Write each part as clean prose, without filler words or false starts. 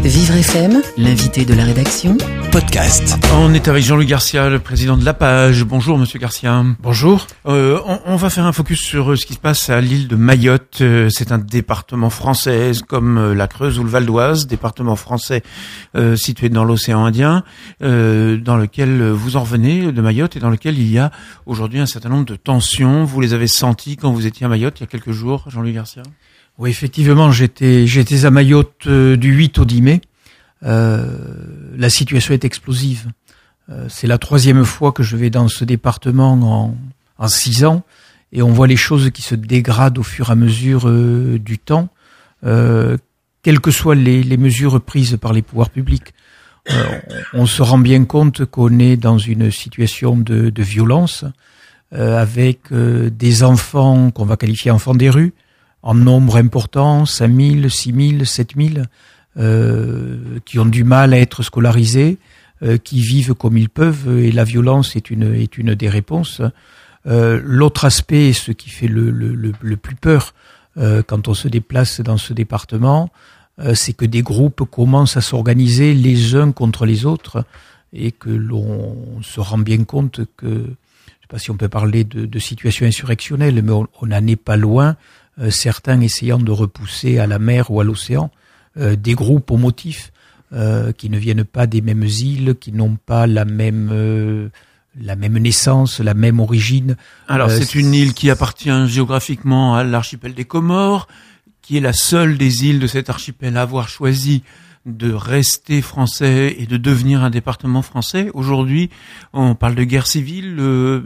Vivre FM, l'invité de la rédaction, podcast. On est avec Jean-Luc Garcia, le président de La Page. Bonjour Monsieur Garcia. Bonjour. On va faire un focus sur ce qui se passe à l'île de Mayotte. C'est un département français comme la Creuse ou le Val d'Oise, département français situé dans l'océan Indien, dans lequel vous en revenez de Mayotte et dans lequel il y a aujourd'hui un certain nombre de tensions. Vous les avez senties quand vous étiez à Mayotte il y a quelques jours, Jean-Luc Garcia? Oui, effectivement, j'étais à Mayotte du 8 au 10 mai. La situation est explosive. C'est la 3e fois que je vais dans ce département en 6 ans, et on voit les choses qui se dégradent au fur et à mesure du temps, quelles que soient les mesures prises par les pouvoirs publics. On se rend bien compte qu'on est dans une situation de violence, avec des enfants qu'on va qualifier enfants des rues, en nombre important, 5 000, 6 000, 7 000, qui ont du mal à être scolarisés, qui vivent comme ils peuvent, et la violence est une des réponses. L'autre aspect, ce qui fait le plus peur quand on se déplace dans ce département, c'est que des groupes commencent à s'organiser les uns contre les autres, et que l'on se rend bien compte que, je ne sais pas si on peut parler de situation insurrectionnelle, mais on n'en est pas loin. Certains essayant de repousser à la mer ou à l'océan des groupes au motif qui ne viennent pas des mêmes îles, qui n'ont pas la même naissance, la même origine. Alors c'est une île qui appartient géographiquement à l'archipel des Comores, qui est la seule des îles de cet archipel à avoir choisi de rester français et de devenir un département français. Aujourd'hui, on parle de guerre civile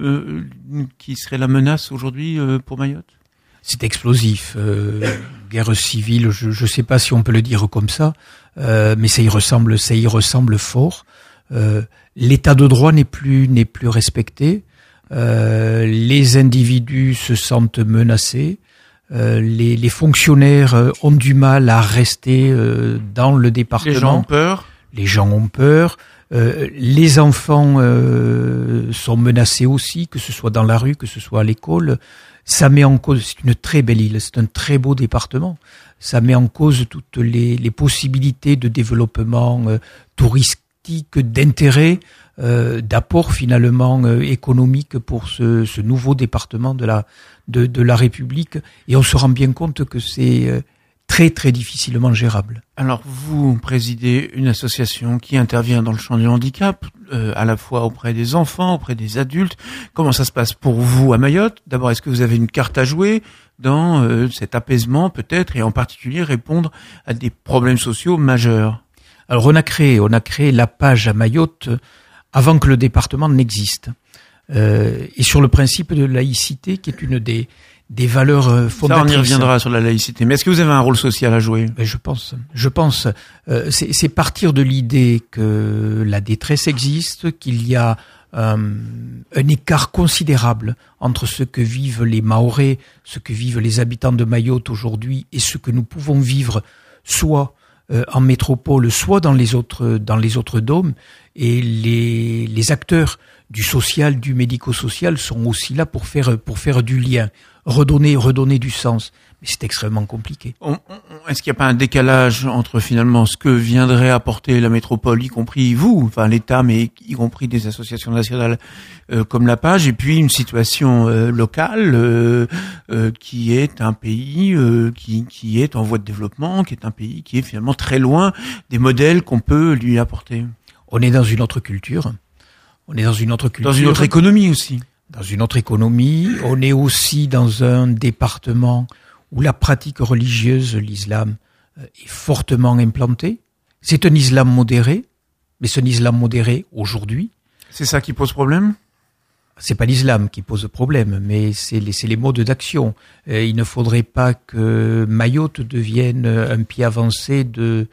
qui serait la menace aujourd'hui pour Mayotte. C'est explosif, guerre civile, je sais pas si on peut le dire comme ça, mais ça y ressemble fort. L'état de droit n'est plus respecté, les individus se sentent menacés, les fonctionnaires ont du mal à rester dans le département. Les gens ont peur. Les enfants sont menacés aussi, que ce soit dans la rue, que ce soit à l'école. Ça met en cause, c'est une très belle île, c'est un très beau département. Ça met en cause toutes les possibilités de développement touristique, d'intérêt, d'apport finalement économique pour ce nouveau département de la République. Et on se rend bien compte que c'est très très difficilement gérable. Alors vous présidez une association qui intervient dans le champ du handicap, à la fois auprès des enfants, auprès des adultes. Comment ça se passe pour vous à Mayotte? D'abord, est-ce que vous avez une carte à jouer dans cet apaisement peut-être, et en particulier répondre à des problèmes sociaux majeurs? Alors on a créé La Page à Mayotte avant que le département n'existe, et sur le principe de laïcité qui est une des valeurs fondatrices. Ça, on y reviendra sur la laïcité. Mais est-ce que vous avez un rôle social à jouer? Je pense. C'est partir de l'idée que la détresse existe, qu'il y a un écart considérable entre ce que vivent les Mahorais, ce que vivent les habitants de Mayotte aujourd'hui, et ce que nous pouvons vivre soit en métropole, soit dans les autres dômes. Et les acteurs du social, du médico-social sont aussi là pour faire du lien, redonner du sens. Mais c'est extrêmement compliqué. Est-ce qu'il n'y a pas un décalage entre finalement ce que viendrait apporter la métropole, y compris vous, enfin l'État, mais y compris des associations nationales comme La Page, et puis une situation locale qui est un pays qui est en voie de développement, qui est un pays qui est finalement très loin des modèles qu'on peut lui apporter? On est dans une autre culture. Dans une autre économie aussi. Dans une autre économie. On est aussi dans un département où la pratique religieuse, l'islam, est fortement implantée. C'est un islam modéré, mais c'est un islam modéré aujourd'hui. C'est ça qui pose problème? C'est pas l'islam qui pose problème, mais c'est les modes d'action. Il ne faudrait pas que Mayotte devienne un pied avancé de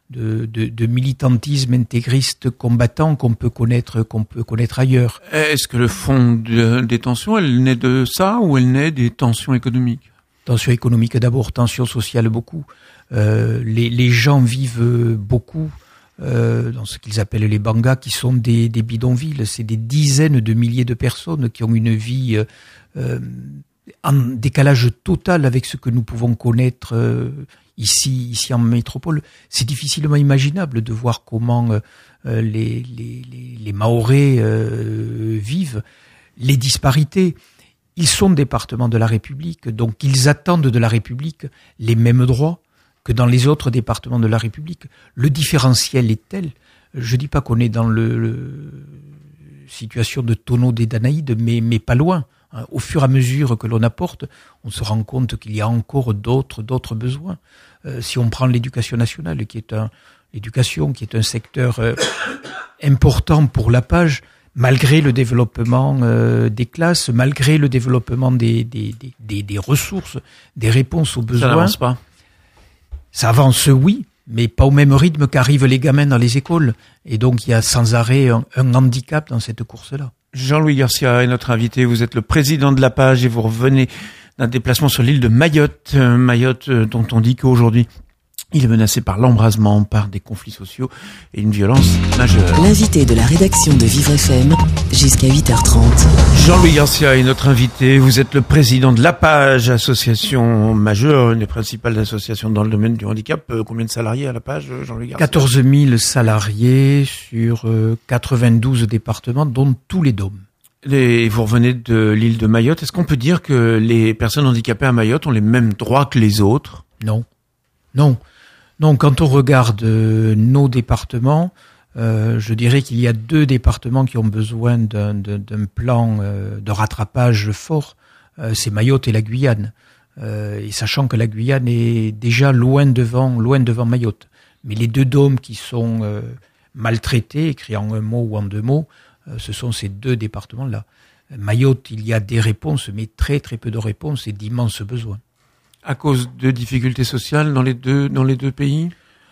militantisme intégriste combattant qu'on peut connaître ailleurs. Est-ce que le fond des tensions, elle naît de ça ou elle naît des tensions économiques? Tensions économiques d'abord, tensions sociales beaucoup. Les gens vivent beaucoup dans ce qu'ils appellent les bangas, qui sont des bidonvilles. C'est des dizaines de milliers de personnes qui ont une vie en décalage total avec ce que nous pouvons connaître ici en métropole. C'est difficilement imaginable de voir comment les Mahorais vivent, les disparités. Ils sont départements de la République, donc ils attendent de la République les mêmes droits que dans les autres départements de la République. Le différentiel est tel, je dis pas qu'on est dans le situation de tonneau des Danaïdes, mais pas loin. Au fur et à mesure que l'on apporte, on se rend compte qu'il y a encore d'autres besoins. Si on prend l'éducation nationale, qui est un secteur important pour la page, malgré le développement des classes, malgré le développement des ressources, des réponses aux besoins. Ça n'avance pas. Ça avance, oui, mais pas au même rythme qu'arrivent les gamins dans les écoles. Et donc, il y a sans arrêt un handicap dans cette course-là. Jean-Louis Garcia est notre invité. Vous êtes le président de la page et vous revenez d'un déplacement sur l'île de Mayotte. Mayotte dont on dit qu'aujourd'hui, il est menacé par l'embrasement, par des conflits sociaux et une violence majeure. L'invité de la rédaction de Vivre FM, jusqu'à 8h30. Jean-Louis Garcia est notre invité. Vous êtes le président de la page, association majeure, une des principales associations dans le domaine du handicap. Combien de salariés à la page, Jean-Louis Garcia? 14 000 salariés sur 92 départements, dont tous les DOM. Et vous revenez de l'île de Mayotte. Est-ce qu'on peut dire que les personnes handicapées à Mayotte ont les mêmes droits que les autres? Non, quand on regarde nos départements, je dirais qu'il y a 2 départements qui ont besoin d'un plan de rattrapage fort. C'est Mayotte et la Guyane. Et sachant que la Guyane est déjà loin devant Mayotte. Mais les 2 DOM qui sont maltraités, écrits en un mot ou en 2 mots, ce sont ces 2 départements-là. Mayotte, il y a des réponses, mais très très peu de réponses et d'immenses besoins. À cause de difficultés sociales dans les deux pays?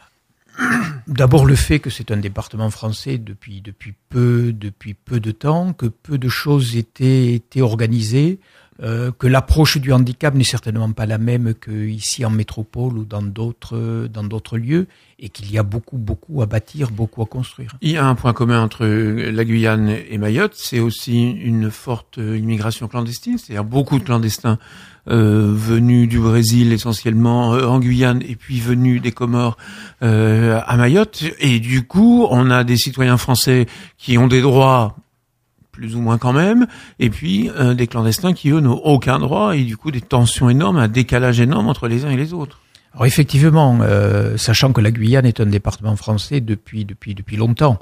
D'abord le fait que c'est un département français depuis peu de temps, que peu de choses étaient organisées, que l'approche du handicap n'est certainement pas la même qu'ici en métropole ou dans d'autres lieux, et qu'il y a beaucoup à bâtir, beaucoup à construire. Il y a un point commun entre la Guyane et Mayotte, c'est aussi une forte immigration clandestine, c'est-à-dire beaucoup de clandestins venus du Brésil essentiellement en Guyane et puis venus des Comores à Mayotte, et du coup on a des citoyens français qui ont des droits plus ou moins quand même, et puis des clandestins qui eux n'ont aucun droit, et du coup des tensions énormes, un décalage énorme entre les uns et les autres. Alors effectivement, sachant que la Guyane est un département français depuis longtemps,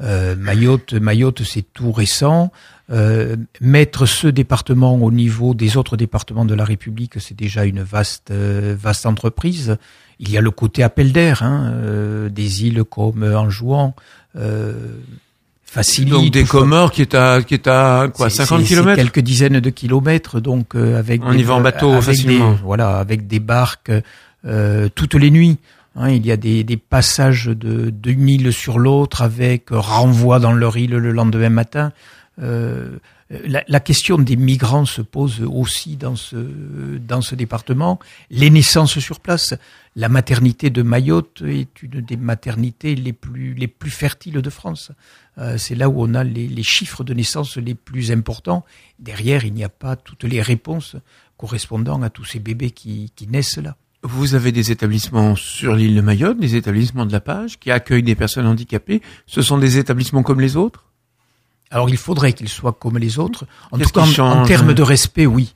Mayotte c'est tout récent. Mettre ce département au niveau des autres départements de la République, c'est déjà une vaste entreprise. Il y a le côté appel d'air, des îles comme Anjouan, facilite. Donc des Comores qui est à quoi, 50 km? Quelques dizaines de kilomètres, donc avec on y va en bateau facilement. Avec des barques toutes les nuits. Il y a des passages d'une île sur l'autre avec renvoi dans leur île le lendemain matin. La question des migrants se pose aussi dans ce département. Les naissances sur place. La maternité de Mayotte est une des maternités les plus fertiles de France. C'est là où on a les chiffres de naissance les plus importants. Derrière, il n'y a pas toutes les réponses correspondant à tous ces bébés qui naissent là. Vous avez des établissements sur l'île de Mayotte, des établissements de la page qui accueillent des personnes handicapées. Ce sont des établissements comme les autres? Alors il faudrait qu'ils soient comme les autres. En tout cas, en termes de respect, oui.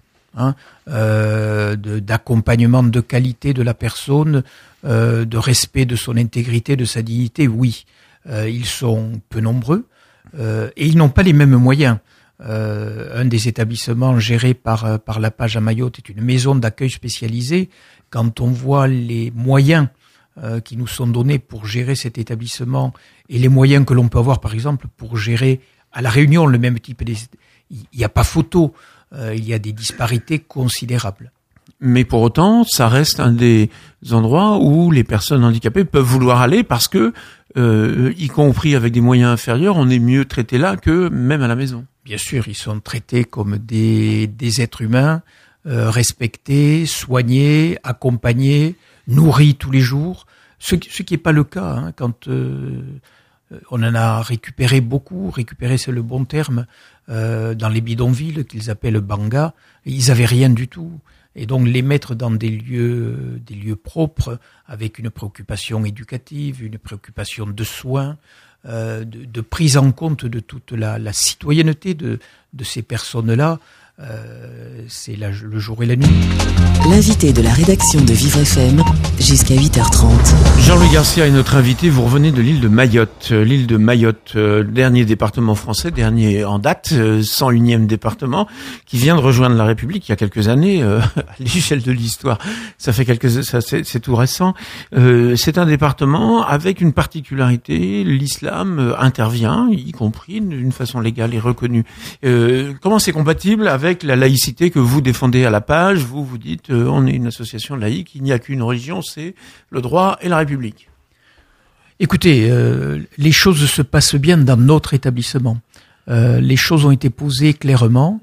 D'accompagnement de qualité de la personne, de respect de son intégrité, de sa dignité, oui. Ils sont peu nombreux et ils n'ont pas les mêmes moyens. Un des établissements gérés par la page à Mayotte est une maison d'accueil spécialisée. Quand on voit les moyens qui nous sont donnés pour gérer cet établissement et les moyens que l'on peut avoir, par exemple, pour gérer à La Réunion le même type il n'y a pas photo. Il y a des disparités considérables. Mais pour autant, ça reste un des endroits où les personnes handicapées peuvent vouloir aller parce que, y compris avec des moyens inférieurs, on est mieux traité là que même à la maison. Bien sûr, ils sont traités comme des êtres humains, respectés, soignés, accompagnés, nourris tous les jours. Ce qui n'est pas le cas quand on en a récupéré beaucoup. Récupérer, c'est le bon terme. Dans les bidonvilles qu'ils appellent banga, ils avaient rien du tout. Et donc les mettre dans des lieux propres, avec une préoccupation éducative, une préoccupation de soins, de prise en compte de toute la citoyenneté de ces personnes-là, c'est le jour et la nuit. L'invité de la rédaction de Vivre FM, jusqu'à 8h30. Jean-Louis Garcia est notre invité. Vous revenez de l'île de Mayotte. L'île de Mayotte, dernier département français, dernier en date, 101e département, qui vient de rejoindre la République il y a quelques années, à l'échelle de l'histoire. C'est tout récent. C'est un département avec une particularité. L'islam intervient, y compris d'une façon légale et reconnue. Comment c'est compatible avec la laïcité que vous défendez à la page? Vous dites, on est une association laïque, il n'y a qu'une religion, c'est le droit et la République. Écoutez, les choses se passent bien dans notre établissement. Les choses ont été posées clairement.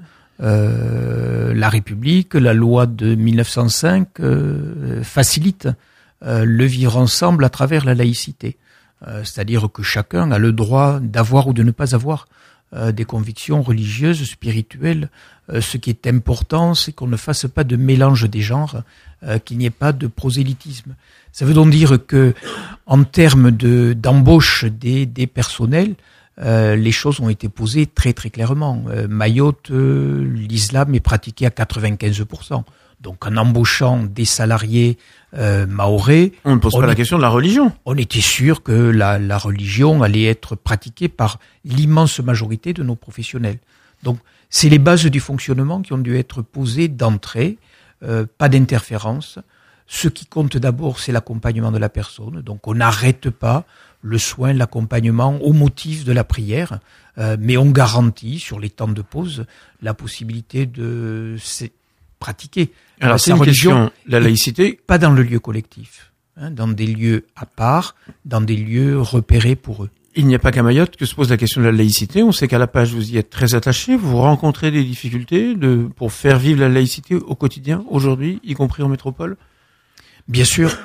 La République, la loi de 1905 facilite le vivre ensemble à travers la laïcité. C'est-à-dire que chacun a le droit d'avoir ou de ne pas avoir des convictions religieuses, spirituelles. Ce qui est important, c'est qu'on ne fasse pas de mélange des genres, qu'il n'y ait pas de prosélytisme. Ça veut donc dire que, en termes d'embauche des personnels, les choses ont été posées très très clairement. Mayotte, l'islam est pratiqué à 95%. Donc en embauchant des salariés mahorais, on ne pose pas la question de la religion. On était sûr que la religion allait être pratiquée par l'immense majorité de nos professionnels. Donc c'est les bases du fonctionnement qui ont dû être posées d'entrée, pas d'interférence. Ce qui compte d'abord, c'est l'accompagnement de la personne. Donc on n'arrête pas le soin, l'accompagnement au motif de la prière, mais on garantit sur les temps de pause la possibilité de pratiquer. Alors c'est une question, la laïcité, pas dans le lieu collectif, dans des lieux à part, dans des lieux repérés pour eux. Il n'y a pas qu'à Mayotte que se pose la question de la laïcité. On sait qu'à la page, vous y êtes très attaché. Vous rencontrez des difficultés pour faire vivre la laïcité au quotidien, aujourd'hui, y compris en métropole? Bien sûr.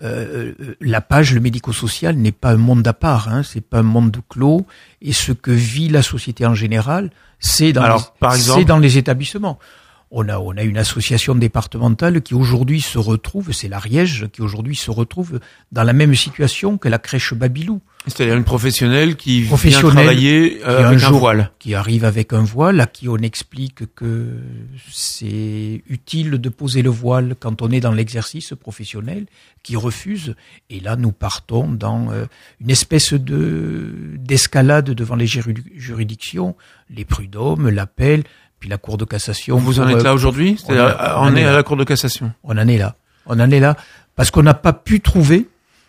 La page, le médico-social n'est pas un monde à part, c'est pas un monde clos. Et ce que vit la société en général, c'est dans les établissements. On a une association départementale qui aujourd'hui se retrouve, c'est l'Ariège, qui aujourd'hui se retrouve dans la même situation que la crèche Babilou. C'est-à-dire une professionnelle qui vient travailler avec un voile. Qui arrive avec un voile, à qui on explique que c'est utile de poser le voile quand on est dans l'exercice professionnel, qui refuse. Et là, nous partons dans une espèce d'escalade devant les juridictions, les prud'hommes, l'appel, puis la Cour de cassation. Vous en êtes là aujourd'hui? On est à la Cour de cassation. On en est là. Parce qu'on n'a pas pu trouver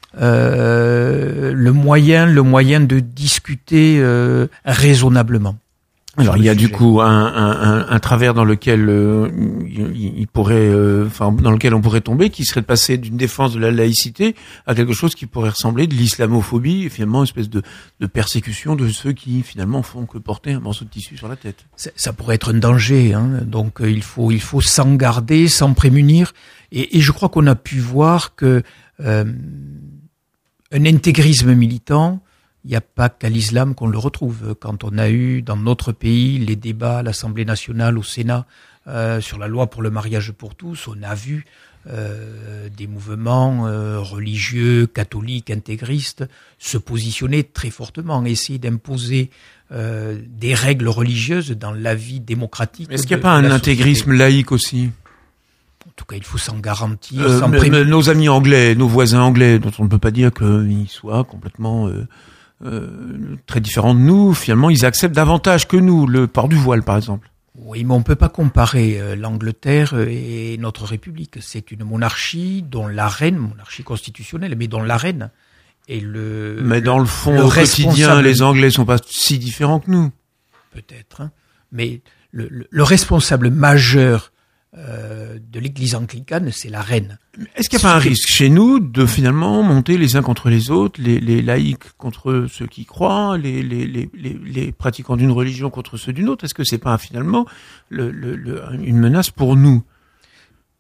le moyen de discuter raisonnablement. Alors il y a du coup un travers dans lequel il pourrait, dans lequel on pourrait tomber, qui serait de passer d'une défense de la laïcité à quelque chose qui pourrait ressembler de l'islamophobie, et finalement une espèce de persécution de ceux qui finalement font que porter un morceau de tissu sur la tête. Ça pourrait être un danger, donc il faut s'en garder, s'en prémunir, et je crois qu'on a pu voir que un intégrisme militant, il n'y a pas qu'à l'islam qu'on le retrouve. Quand on a eu dans notre pays les débats à l'Assemblée nationale, au Sénat, sur la loi pour le mariage pour tous, on a vu des mouvements religieux, catholiques, intégristes se positionner très fortement, essayer d'imposer des règles religieuses dans la vie démocratique. Est-ce qu'il n'y a pas un intégrisme laïque aussi ? En tout cas, il faut s'en garantir. Nos amis anglais, nos voisins anglais, dont on ne peut pas dire qu'ils soient complètement très différents de nous, finalement, ils acceptent davantage que nous le port du voile, par exemple. Oui, mais on ne peut pas comparer l'Angleterre et notre République. C'est une monarchie dont la reine, monarchie constitutionnelle, mais dont la reine est le... Mais dans le fond, au quotidien, les Anglais sont pas si différents que nous. Peut-être, mais le responsable majeur de l'église anglicane, c'est la reine. Est-ce qu'il n'y a pas un risque chez nous de finalement monter les uns contre les autres, les laïcs contre ceux qui croient, les pratiquants d'une religion contre ceux d'une autre? Est-ce que c'est pas finalement une menace pour nous?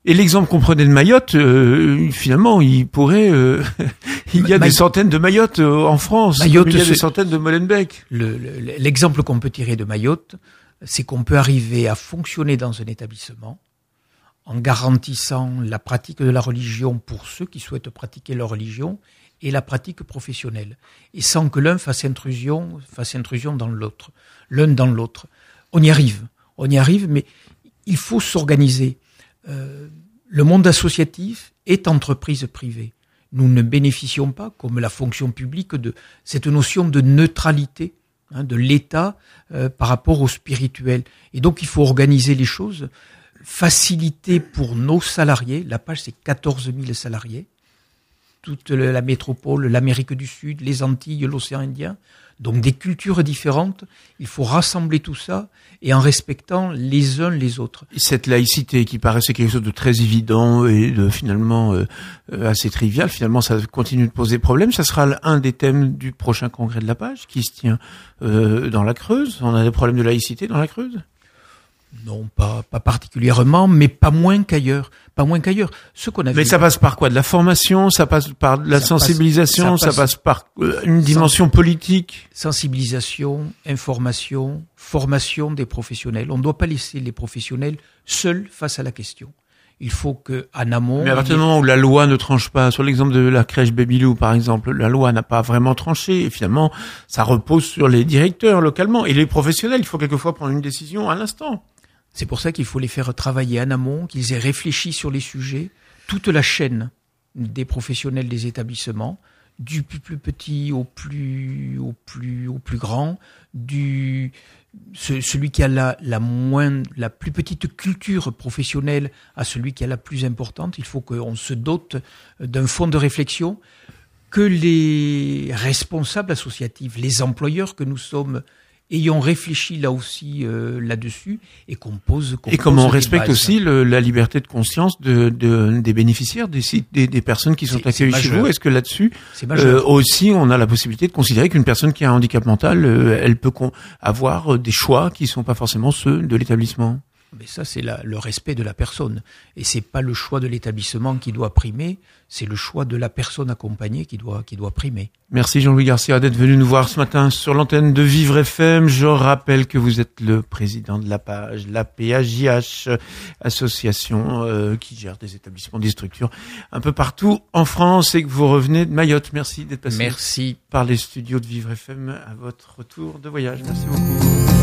Et l'exemple qu'on prenait de Mayotte, finalement, il pourrait, il y a des centaines de Mayotte en France. Mayotte, il y a des centaines de Molenbeek. L'exemple qu'on peut tirer de Mayotte, c'est qu'on peut arriver à fonctionner dans un établissement en garantissant la pratique de la religion pour ceux qui souhaitent pratiquer leur religion et la pratique professionnelle, et sans que l'un fasse intrusion dans l'autre, l'un dans l'autre. On y arrive, mais il faut s'organiser. Le monde associatif est entreprise privée. Nous ne bénéficions pas, comme la fonction publique, de cette notion de neutralité de l'État par rapport au spirituel. Et donc il faut organiser les choses, faciliter pour nos salariés. La Page, c'est 14 000 salariés. Toute la métropole, l'Amérique du Sud, les Antilles, l'océan Indien. Donc des cultures différentes, il faut rassembler tout ça et en respectant les uns les autres. Cette laïcité qui paraissait quelque chose de très évident et de finalement assez trivial, finalement ça continue de poser problème. Ça sera un des thèmes du prochain congrès de la Page qui se tient dans la Creuse. On a des problèmes de laïcité dans la Creuse ? Non, pas particulièrement, mais pas moins qu'ailleurs. Ce qu'on a vu. Mais ça passe par quoi? De la formation, ça passe par de la sensibilisation, ça passe par une dimension politique. Sensibilisation, information, formation des professionnels. On ne doit pas laisser les professionnels seuls face à la question. Il faut que, en amont. Mais à partir du moment où la loi ne tranche pas, sur l'exemple de la crèche Babylou, par exemple, la loi n'a pas vraiment tranché, et finalement, ça repose sur les directeurs localement. Et les professionnels, il faut quelquefois prendre une décision à l'instant. C'est pour ça qu'il faut les faire travailler en amont, qu'ils aient réfléchi sur les sujets, toute la chaîne des professionnels des établissements, du plus petit au plus grand, celui qui a la plus petite culture professionnelle à celui qui a la plus importante. Il faut qu'on se dote d'un fonds de réflexion que les responsables associatifs, les employeurs que nous sommes, ayons réfléchi là aussi là-dessus et qu'on pose et comme on respecte aussi la liberté de conscience des bénéficiaires, des personnes qui sont accueillies chez vous. Est-ce que là-dessus aussi on a la possibilité de considérer qu'une personne qui a un handicap mental, elle peut avoir des choix qui sont pas forcément ceux de l'établissement? Mais ça, c'est le respect de la personne. Et c'est pas le choix de l'établissement qui doit primer, c'est le choix de la personne accompagnée qui doit primer. Merci Jean-Louis Garcia d'être venu nous voir ce matin sur l'antenne de Vivre FM. Je rappelle que vous êtes le président de la Page, la PAJH, association qui gère des établissements, des structures un peu partout en France, et que vous revenez de Mayotte. Merci d'être passé par les studios de Vivre FM à votre retour de voyage. Merci beaucoup.